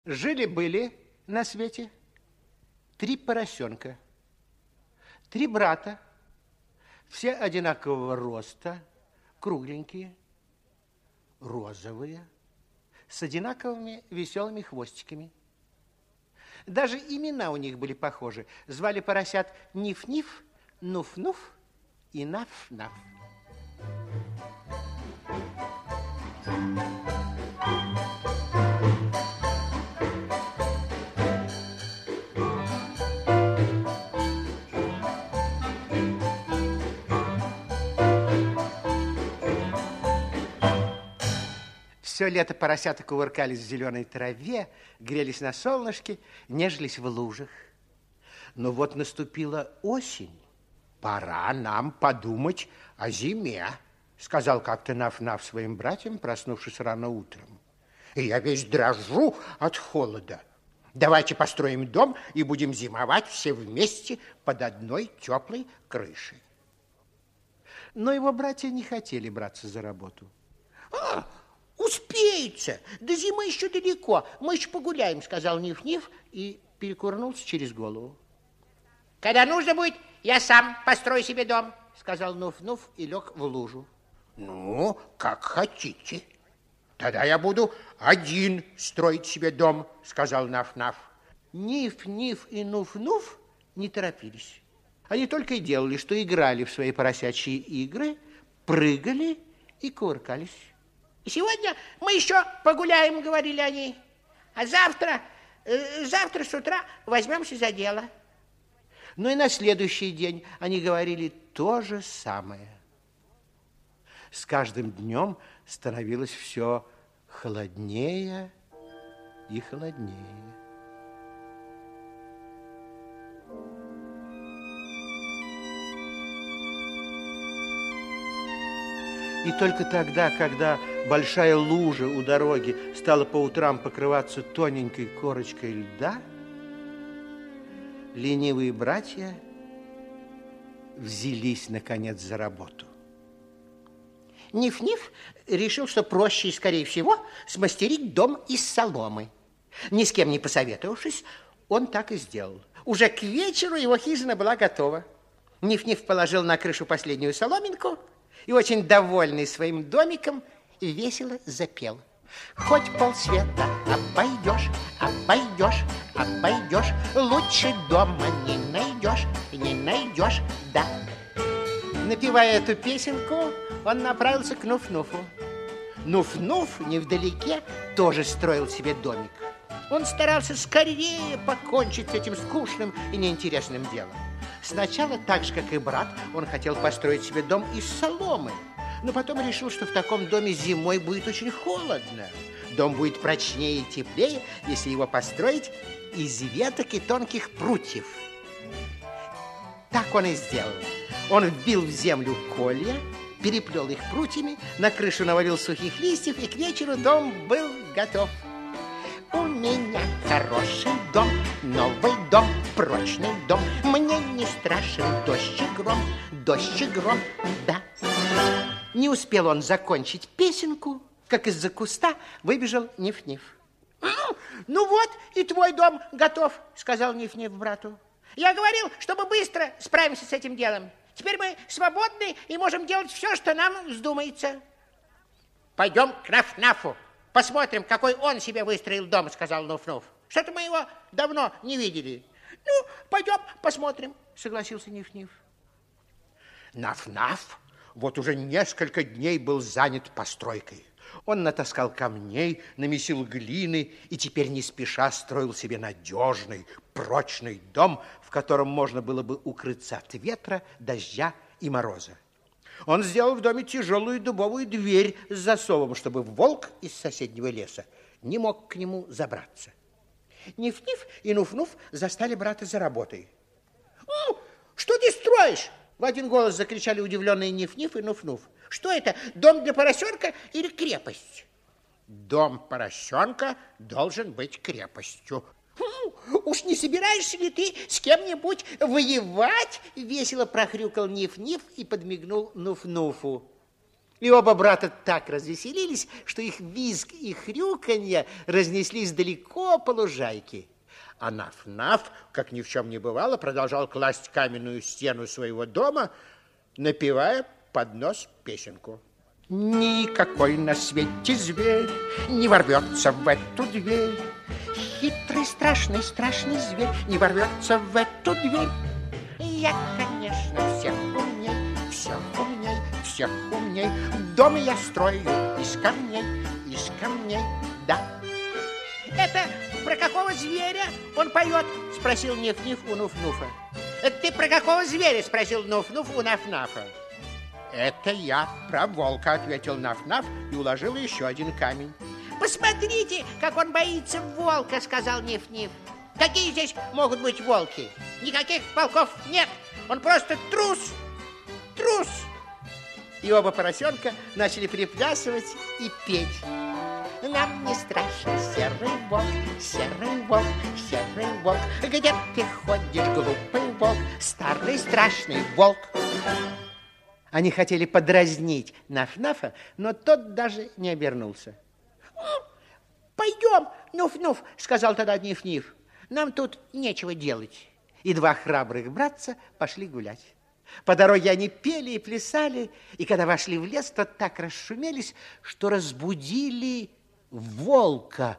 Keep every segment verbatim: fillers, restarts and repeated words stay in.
Жили-были на свете три поросенка, три брата, все одинакового роста, кругленькие, розовые, с одинаковыми веселыми хвостиками. Даже имена у них были похожи. Звали поросят Ниф-Ниф, Нуф-Нуф и Наф-Наф. Все лето поросята кувыркались в зеленой траве, грелись на солнышке, нежились в лужах. Но вот наступила осень. Пора нам подумать о зиме, сказал как-то Наф-Наф своим братьям, проснувшись рано утром. И я весь дрожу от холода. Давайте построим дом и будем зимовать все вместе под одной теплой крышей. Но его братья не хотели браться за работу. А, успеется, до зимы еще далеко, мы еще погуляем, сказал Ниф-Ниф и перекурнулся через голову. Когда нужно будет, я сам построю себе дом, сказал Нуф-Нуф и лег в лужу. Ну, как хотите. Тогда я буду один строить себе дом, сказал Наф-Наф. Ниф-Ниф и Нуф-Нуф не торопились. Они только и делали, что играли в свои поросячьи игры, прыгали и кувыркались. Сегодня мы еще погуляем, говорили они, а завтра, э, завтра с утра возьмемся за дело. Но и на следующий день они говорили то же самое. С каждым днем становилось все холоднее и холоднее. И только тогда, когда большая лужа у дороги стала по утрам покрываться тоненькой корочкой льда, ленивые братья взялись, наконец, за работу. Ниф-Ниф решил, что проще и, скорее всего, смастерить дом из соломы. Ни с кем не посоветовавшись, он так и сделал. Уже к вечеру его хижина была готова. Ниф-Ниф положил на крышу последнюю соломинку и, очень довольный своим домиком, весело запел. Хоть полсвета обойдешь, обойдешь, обойдешь, лучше дома не найдешь, не найдешь, да. Напевая эту песенку, он направился к Нуф-Нуфу. Нуф-Нуф невдалеке тоже строил себе домик. Он старался скорее покончить с этим скучным и неинтересным делом. Сначала, так же, как и брат, он хотел построить себе дом из соломы, но потом решил, что в таком доме зимой будет очень холодно. Дом будет прочнее и теплее, если его построить из веток и тонких прутьев. Так он и сделал. Он вбил в землю колья, переплел их прутьями, на крышу навалил сухих листьев, и к вечеру дом был готов. У меня хороший дом, новый дом, прочный дом. Мне не страшен дождь и гром, дождь и гром, да. Не успел он закончить песенку, как из-за куста выбежал Ниф-Ниф. Ну вот, и твой дом готов, сказал Ниф-Ниф брату. Я говорил, что мы быстро справимся с этим делом. Теперь мы свободны и можем делать все, что нам вздумается. Пойдем к Наф-Нафу. Посмотрим, какой он себе выстроил дом, сказал Нуф-Нуф. Что-то мы его давно не видели. Ну, пойдем посмотрим, согласился Ниф-Ниф. Наф-Наф вот уже несколько дней был занят постройкой. Он натаскал камней, намесил глины и теперь не спеша строил себе надежный, прочный дом, в котором можно было бы укрыться от ветра, дождя и мороза. Он сделал в доме тяжелую дубовую дверь с засовом, чтобы волк из соседнего леса не мог к нему забраться. Ниф-Ниф и Нуф-Нуф застали брата за работой. «Что ты строишь?» В один голос закричали удивленные Ниф-Ниф и Нуф-Нуф. «Что это, дом для поросенка или крепость?» «Дом поросенка должен быть крепостью». «Уж не собираешься ли ты с кем-нибудь воевать?» Весело прохрюкал Ниф-Ниф и подмигнул Нуф-Нуфу. И оба брата так развеселились, что их визг и хрюканье разнеслись далеко по лужайке. А Наф-Наф, как ни в чем не бывало, продолжал класть каменную стену своего дома, напевая под нос песенку. Никакой на свете зверь не ворвется в эту дверь. Хитрый, страшный, страшный зверь не ворвется в эту дверь. Я, конечно, всех умней, всех умней, всех умней. Дом я строю из камней, из камней, да. Это про какого зверя он поет? Спросил Ниф-Ниф у Нуф-Нуфа. Это ты про какого зверя? Спросил Нуф-Нуф у Наф-Нафа. Это я про волка, ответил Наф-Наф и уложил еще один камень. Посмотрите, как он боится волка, сказал Ниф-Ниф. Какие здесь могут быть волки? Никаких волков нет. Он просто трус. Трус. И оба поросенка начали приплясывать и петь. Нам не страшен серый волк, серый волк, серый волк. Где ты ходишь, глупый волк, старый страшный волк? Они хотели подразнить Наф-Нафа, но тот даже не обернулся. Пойдем, Нуф-Нуф, сказал тогда Ниф-Ниф. Нам тут нечего делать. И два храбрых братца пошли гулять. По дороге они пели и плясали, и когда вошли в лес, то так расшумелись, что разбудили волка.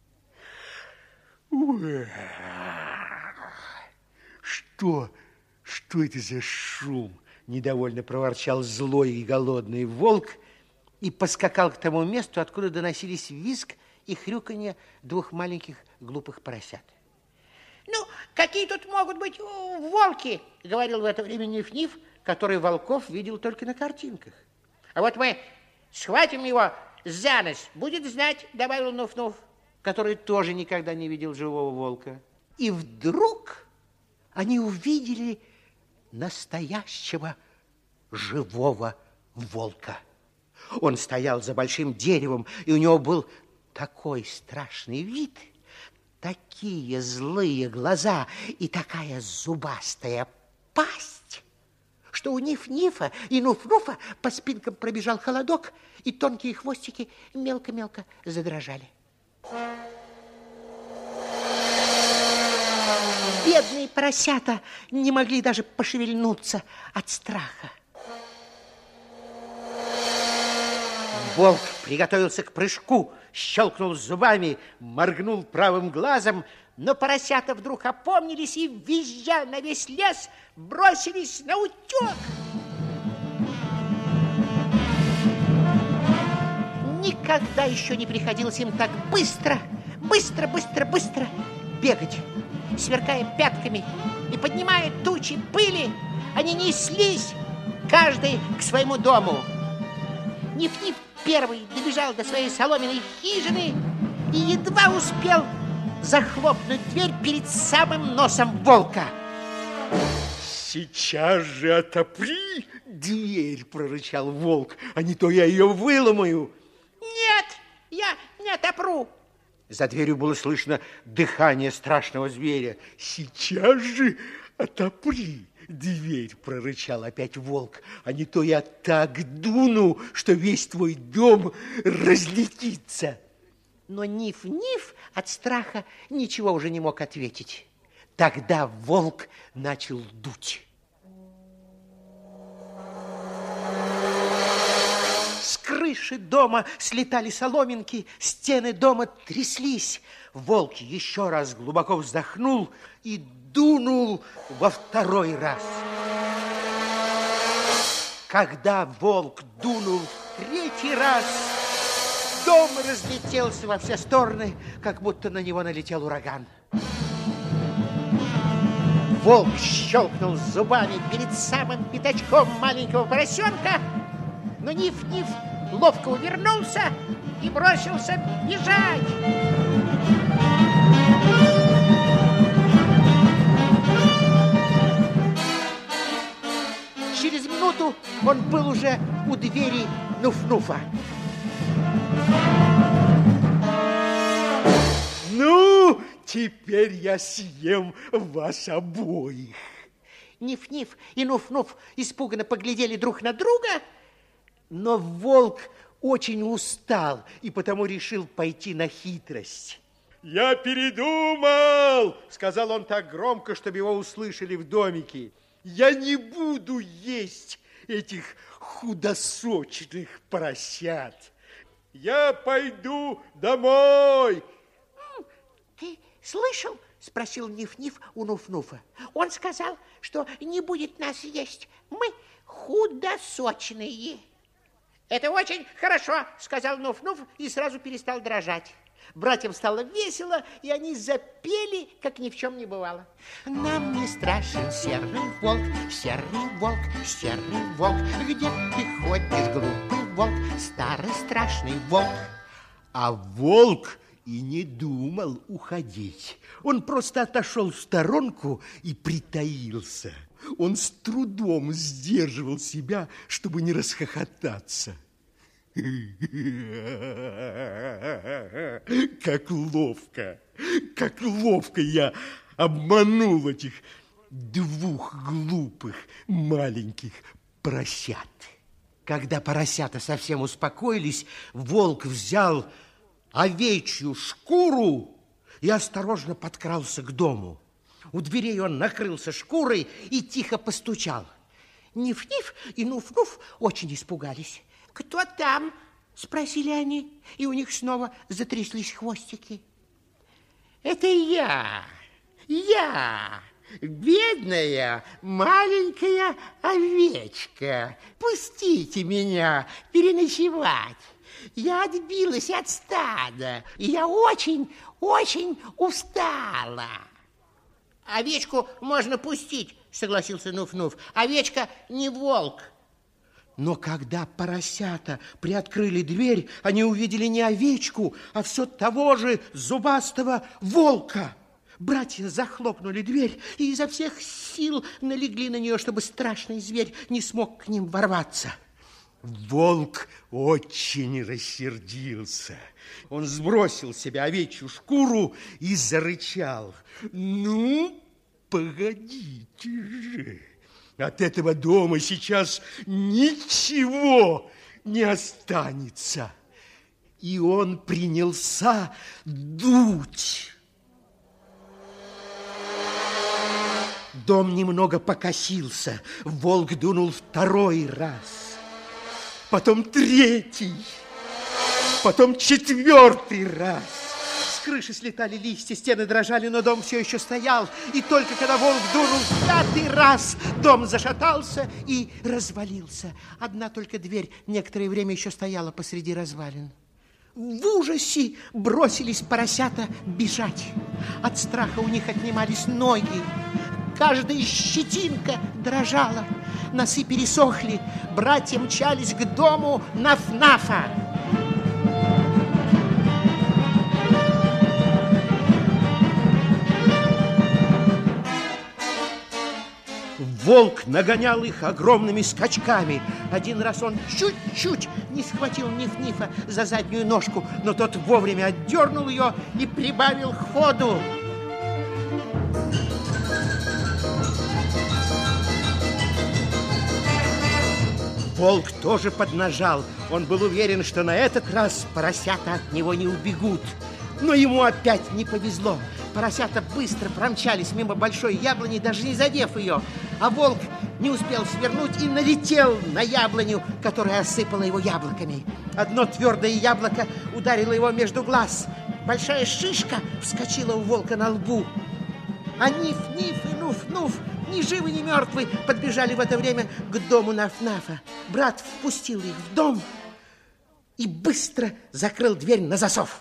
Что? Что это за шум? Недовольно проворчал злой и голодный волк и поскакал к тому месту, откуда доносились визг и хрюканье двух маленьких глупых поросят. Ну, какие тут могут быть волки, говорил в это время Ниф-Ниф, который волков видел только на картинках. А вот мы схватим его за нос, будет знать, добавил Нуф-Нуф, который тоже никогда не видел живого волка. И вдруг они увидели настоящего живого волка. Он стоял за большим деревом, и у него был такой страшный вид, такие злые глаза и такая зубастая пасть, что у Ниф-Нифа и Нуф-Нуфа по спинкам пробежал холодок, и тонкие хвостики мелко-мелко задрожали. Бедные поросята не могли даже пошевельнуться от страха. Волк приготовился к прыжку, щелкнул зубами, моргнул правым глазом, но поросята вдруг опомнились и, визжа на весь лес, бросились на утек. Никогда еще не приходилось им так быстро, быстро, быстро, быстро бегать. Сверкая пятками и поднимая тучи пыли, они неслись, каждый к своему дому. Ниф-Ниф первый добежал до своей соломенной хижины и едва успел захлопнуть дверь перед самым носом волка. «Сейчас же отопри дверь!» – прорычал волк. «А не то я ее выломаю!» «Нет, я не отопру!» За дверью было слышно дыхание страшного зверя. «Сейчас же отопри дверь!» – прорычал опять волк. «А не то я так дуну, что весь твой дом разлетится!» Но Ниф-Ниф от страха ничего уже не мог ответить. Тогда волк начал дуть. С крыши дома слетали соломинки, стены дома тряслись. Волк еще раз глубоко вздохнул и дунул во второй раз. Когда волк дунул в третий раз, дом разлетелся во все стороны, как будто на него налетел ураган. Волк щелкнул зубами перед самым пятачком маленького поросенка, но Ниф-Ниф ловко увернулся и бросился бежать. Через минуту он был уже у двери Нуф-Нуфа. «Ну, теперь я съем вас обоих!» Ниф-Ниф и Нуф-Нуф испуганно поглядели друг на друга, Но волк очень устал и потому решил пойти на хитрость. «Я передумал!» – сказал он так громко, чтобы его услышали в домике. «Я не буду есть этих худосочных поросят. Я пойду домой!» «Ты слышал?» – спросил Ниф-Ниф у Нуф-Нуфа. «Он сказал, что не будет нас есть. Мы худосочные». «Это очень хорошо», – сказал Нуф-Нуф и сразу перестал дрожать. Братьям стало весело, и они запели, как ни в чем не бывало. «Нам не страшен серый волк, серый волк, серый волк. Где ты ходишь, глупый волк, старый страшный волк?» А волк и не думал уходить. Он просто отошел в сторонку и притаился. Он с трудом сдерживал себя, чтобы не расхохотаться. Как ловко, как ловко я обманул этих двух глупых маленьких поросят. Когда поросята совсем успокоились, волк взял овечью шкуру и осторожно подкрался к дому. У дверей он накрылся шкурой и тихо постучал. Ниф-Ниф и Нуф-Нуф очень испугались. «Кто там?» – спросили они, и у них снова затряслись хвостики. «Это я, я, бедная маленькая овечка. Пустите меня переночевать. Я отбилась от стада, и я очень, очень устала». «Овечку можно пустить», – согласился Нуф-Нуф. «Овечка не волк». Но когда поросята приоткрыли дверь, они увидели не овечку, а все того же зубастого волка. Братья захлопнули дверь и изо всех сил налегли на нее, чтобы страшный зверь не смог к ним ворваться. Волк очень рассердился. Он сбросил с себя овечью шкуру и зарычал. «Ну, погодите же! От этого дома сейчас ничего не останется». И он принялся дуть. Дом немного покосился. Волк дунул второй раз, потом третий, потом четвертый раз. С крыши слетали листья, стены дрожали, но дом все еще стоял. И только когда волк дунул пятый раз, дом зашатался и развалился. Одна только дверь некоторое время еще стояла посреди развалин. В ужасе бросились поросята бежать. От страха у них отнимались ноги. Каждая щетинка дрожала. Носы пересохли. Братья мчались к дому Наф-Нафа. Волк нагонял их огромными скачками. Один раз он чуть-чуть не схватил Ниф-Нифа за заднюю ножку, но тот вовремя отдернул ее и прибавил ходу. Волк тоже поднажал. Он был уверен, что на этот раз поросята от него не убегут. Но ему опять не повезло. Поросята быстро промчались мимо большой яблони, даже не задев ее. А волк не успел свернуть и налетел на яблоню, которая осыпала его яблоками. Одно твердое яблоко ударило его между глаз. Большая шишка вскочила у волка на лбу. А Ниф-Ниф и Нуф-Нуф, ни живы, ни мертвы, подбежали в это время к дому Наф-Нафа. Брат впустил их в дом и быстро закрыл дверь на засов.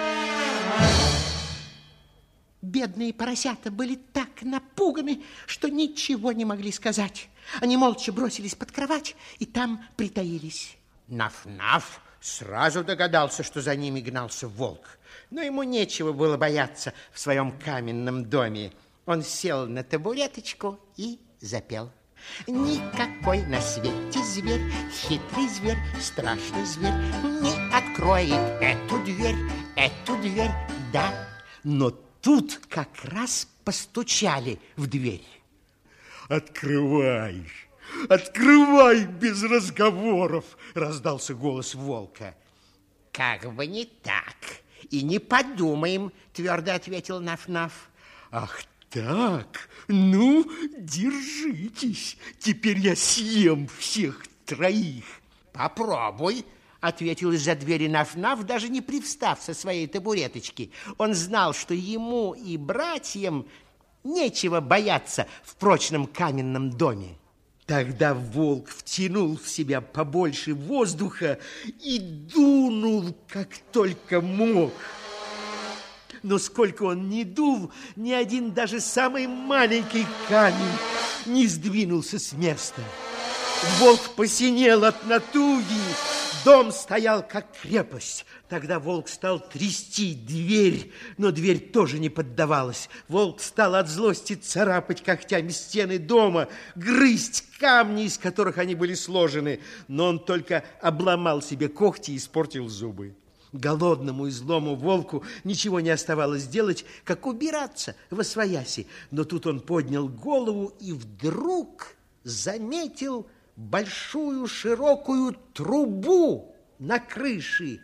Бедные поросята были так напуганы, что ничего не могли сказать. Они молча бросились под кровать и там притаились. Наф-Наф сразу догадался, что за ними гнался волк. Но ему нечего было бояться в своем каменном доме. Он сел на табуреточку и запел. Никакой на свете зверь, хитрый зверь, страшный зверь, не откроет эту дверь, эту дверь, да. Но тут как раз постучали в дверь. «Открывай, открывай без разговоров, раздался голос волка. Как бы не так. И не подумаем, твердо ответил Наф-Наф. Ах так, ну, держитесь. Теперь я съем всех троих. Попробуй, ответил из-за двери Наф-Наф, даже не привстав со своей табуреточки. Он знал, что ему и братьям нечего бояться в прочном каменном доме. Тогда волк втянул в себя побольше воздуха и дунул, как только мог. Но сколько он ни дул, ни один даже самый маленький камень не сдвинулся с места. Волк посинел от натуги, дом стоял как крепость. Тогда волк стал трясти дверь, но дверь тоже не поддавалась. Волк стал от злости царапать когтями стены дома, грызть камни, из которых они были сложены, но он только обломал себе когти и испортил зубы. Голодному и злому волку ничего не оставалось делать, как убираться восвояси. Но тут он поднял голову и вдруг заметил большую широкую трубу на крыше.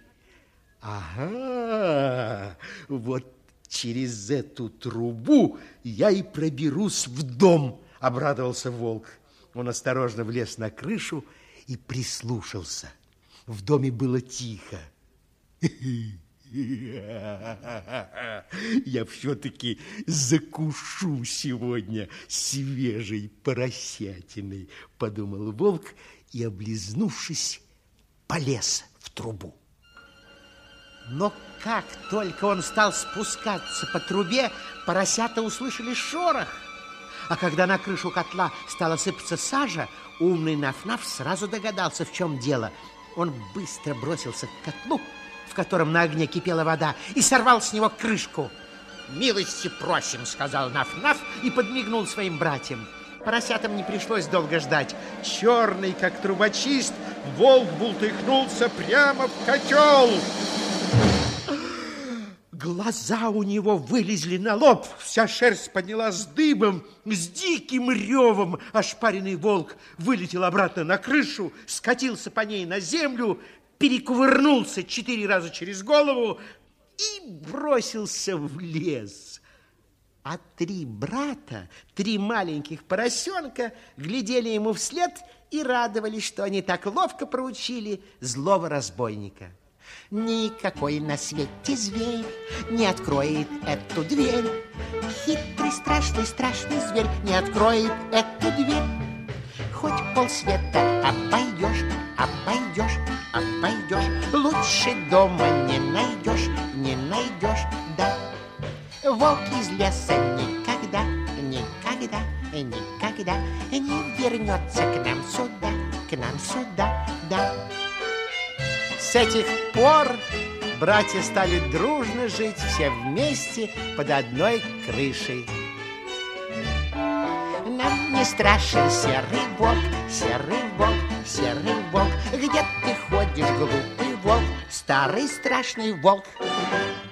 Ага, вот через эту трубу я и проберусь в дом, обрадовался волк. Он осторожно влез на крышу и прислушался. В доме было тихо. Я все-таки закушу сегодня свежей поросятиной, подумал волк и, облизнувшись, полез в трубу. Но как только он стал спускаться по трубе, поросята услышали шорох. А когда на крышу котла стала сыпаться сажа, умный Наф-Наф сразу догадался, в чем дело. Он быстро бросился к котлу, в котором на огне кипела вода, и сорвал с него крышку. «Милости просим», — сказал Наф-Наф и подмигнул своим братьям. Поросятам не пришлось долго ждать. Черный, как трубочист, волк бултыхнулся прямо в котел. Глаза у него вылезли на лоб, вся шерсть поднялась дыбом, с диким ревом ошпаренный волк вылетел обратно на крышу, скатился по ней на землю, перекувырнулся четыре раза через голову и бросился в лес. А три брата, три маленьких поросенка, глядели ему вслед и радовались, что они так ловко проучили злого разбойника. Никакой на свете зверь не откроет эту дверь. Хитрый, страшный, страшный зверь не откроет эту дверь. Хоть полсвета обойдешь, обойдешь, обойдешь, лучше дома не найдешь, не найдешь, да. Волк из леса никогда, никогда, никогда не вернется к нам сюда, к нам сюда, да. С этих пор братья стали дружно жить все вместе под одной крышей. Нам не страшен серый волк, серый волк, серый волк. Где ты ходишь, глупый волк, старый страшный волк?